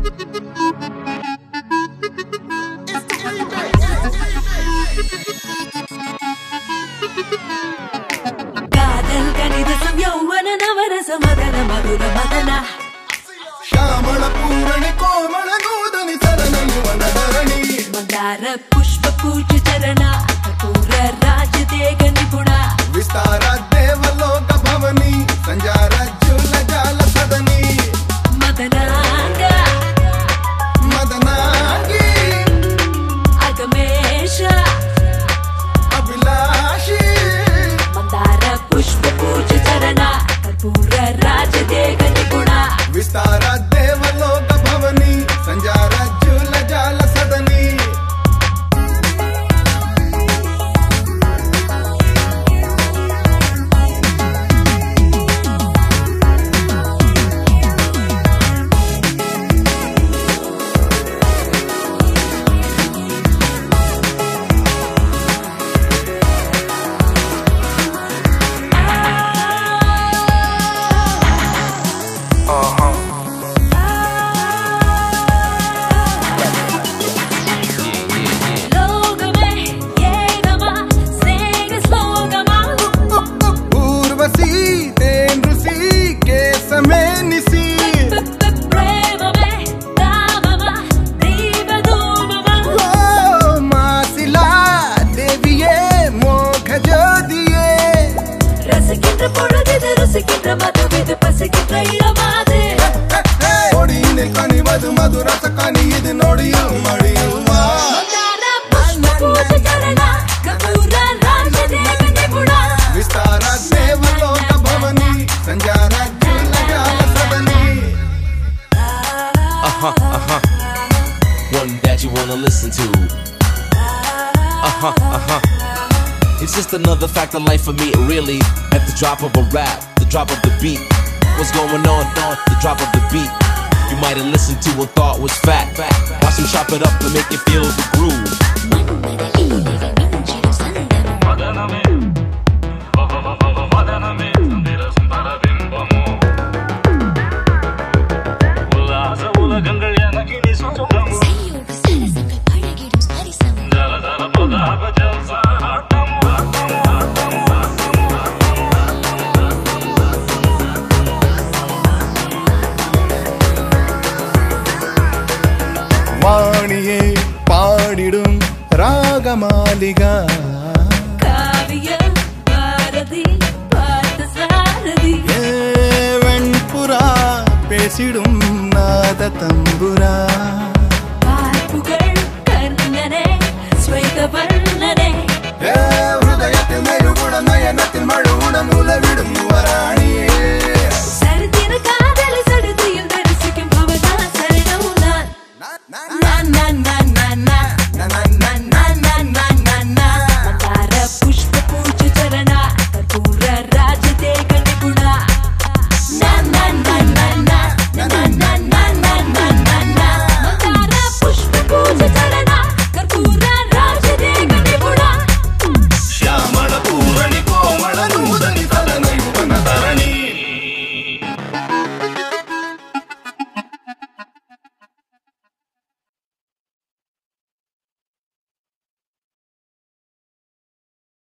காதல் கணிதசம் யௌவன நவரச மதன மதுர மதன ಶ್ಯಾಮಳ ಪೂರಣಿ ಕೋಮಳ ನೂದನಿ ಸರಣ ಯುವನ ಧರಣಿ ಮಂದಾರ ಪುಷ್ಪ ಪೂಜ ಚರಣ ಕಪೂರ ರಾಜದೇಗ ನಿಪುಣ ವಿಸ್ತಾರ ದೇವಲೋಕ ಭವನಿ ಸಂಜಾರ ಜುಲ ಜಾಲ ಸದನಿ ಮದನಾಂಗ ಮದನಾಂಗಿ ಅಗಮೇಶ ಅಭಿಲಾಷಿ ಮಂದಾರ ಪುಷ್ಪ ಪೂಜ ಚರಣ ಕಪೂರ ರಾಜದೇಗ ನಿಪುಣ ವಿಸ್ತಾರ ದೇವಲೋಕ ಭವನಿ ಸಂಜಾರ ಜುಲ ಜಾಲ ಸದನಿ ಲೋಗಮೇ ಏಗಮ ಸ್ನೇಹ ಸ್ಲೋಗಮ ಊರ್ವಶಿ ತೇನ್ ಋಷಿ ಕೇಸಮೇ ನಿಸಿ ಪ್ರೇಮಮೇ ರಾಮಮ ದೀಪಧೂಮಮ ಓ ಮಾಸಿಲಾ ದೇವಿಯೇ ಮೋಕ್ಷ ಜ್ಯೋತಿಯೇ ರಸಕಿಂದ್ರ ಪೊಳಗಿದ ರಸಕಿಂದ್ರ ಮಧುವಿದ ಪಸಕಿಂದ್ರ ಇಳಮಾದೆ ಒಡಿಯಿನಿಲ್ ಕನಿವದು ಮಧು ರಸ ಕನಿ ಇದು ನೋಡಿಯು ಮಡಿಯುವ ಮಂದಾರ ಪುಷ್ಪ ಪೂಜ ಚರಣ ಕಪೂರ ರಾಜದೇಗ ನಿಪುಣ ವಿಸ್ತಾರ ದೇವಲೋಕ ಭವನಿ ಸಂಜಾರ ಜುಲ ಜಾಲ ಸದನಿ One that you wanna listen to. It's just another fact of life for me, really. At the drop of a rap, the drop of the beat. What's going on? The drop of the beat. You might have listened to and thought was fact. Watch them chop it up to make you feel the groove. வாணியே பாடிடும் ராகமாலிகா காவிய பாரதி பார்த்த சாரதி ஏ வெண்புறா பேசிடும் நாத தம்புரா பார்ப்புகள் கர்ணனே ஸ்வைத வர்ணனே ஏ ஹிருதயத்தில் மெழுகுட நயனத்தில் மழுகுடன் உலவிடும் யுவராணியே